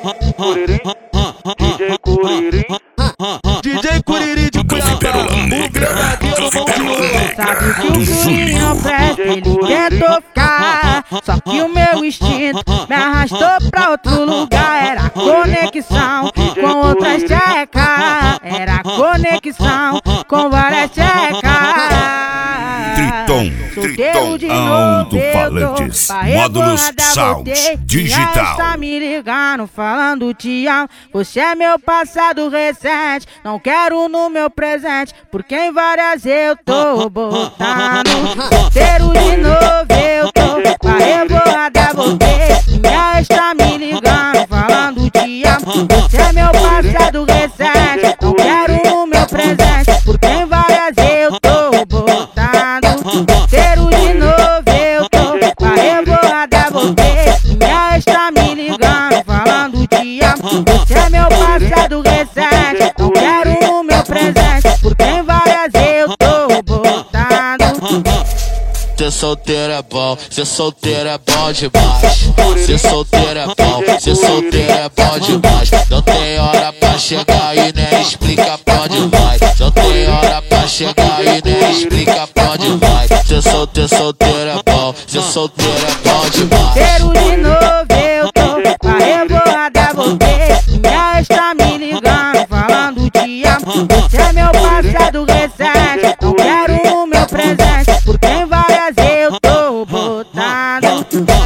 Curirim, DJ Curirim, DJ Curirim de Pérola Negra, Sabe que o Curirim não presta, ele tentou ficar. Só que o meu instinto me arrastou pra outro lugar. Era conexão com outras tchecas. Era conexão com várias tchecas. Triton Alto-Falantes, Módulos Sound Digital. Tá me ligando, falando te amo. Você é meu passado recente, não quero no meu presente, porque em várias eu tô botando. Inteiro de novo eu tô, pra revoada voltei. Minha ex tá me ligando, falando te amo. Você é meu passado recente, não quero no meu presente, porque em várias eu tô botando. Inteiro de novo eu tô, pra revoada voltei. Minha ex tá me ligando, falando te amo. Você é meu passado recente, não quero no meu presente, porque em várias eu tô botando. Ser solteiro é bom, ser solteiro é bom demais. Ser solteiro é bom, ser solteiro é bom demais. Não tem hora pra chegar e nem explica pra onde vai. Não tem hora pra chegar e nem explica pra onde vai. Ser solteiro é bom, ser solteiro é bom demais. Inteiro de novo eu tô, pra revoada voltei. Minha ex tá me ligando, falando te amo. Você é meu passado recente, não quero no meu presente, porque em várias eu tô botando.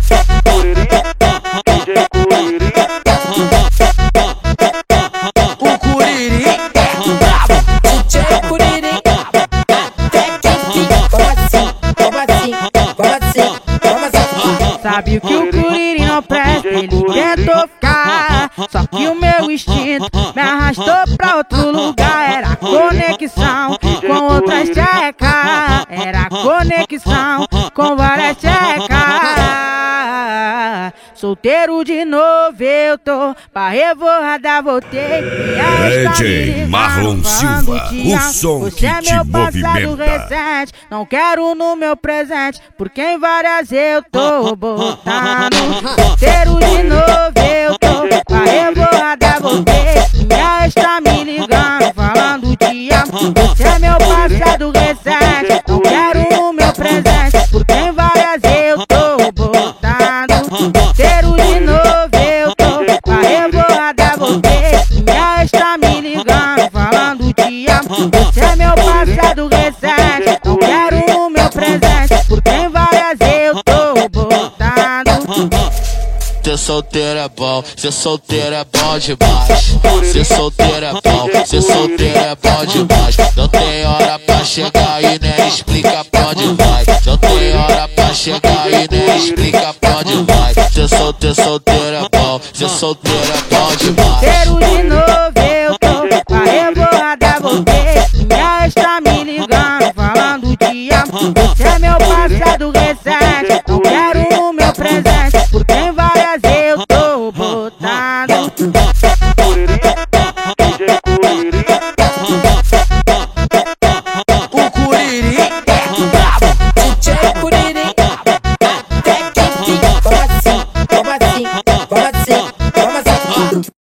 o Curirim é brabo. DJ Curirim, até que enfim. Como assim? Como assim? Como assim? Como assim? Sabe que o Curirim não presta, ele tentou ficar. Só que o meu instinto me arrastou pra outro lugar. Era conexão com outras tchecas. Era conexão com várias tchecas. Solteiro de novo eu tô, pra revoada voltei. DJ Marlon Silva, o som você é que te meu passado movimenta. recente, não quero no meu presente, porque em várias eu tô botando. Solteiro de novo eu tô, pra revoada voltei. Minha ex tá me ligando, falando te amo. Você é meu passado recente, não quero no meu presente, porque em várias eu tô botando. Inteiro de novo eu tô, pra revoada voltei. Minha ex tá me ligando, falando te amo. Você é meu passado recente, não quero no meu presente, porque em várias eu tô botando. Ser solteiro é bom, ser solteiro é bom demais. Ser solteiro é bom, ser solteiro é bom demais. Não tem hora pra chegar e nem explica pra onde vai. Não tem hora pra chegar e nem explica pra onde vai. Ser solteiro é bom, ser solteiro é bom demais. Inteiro de novo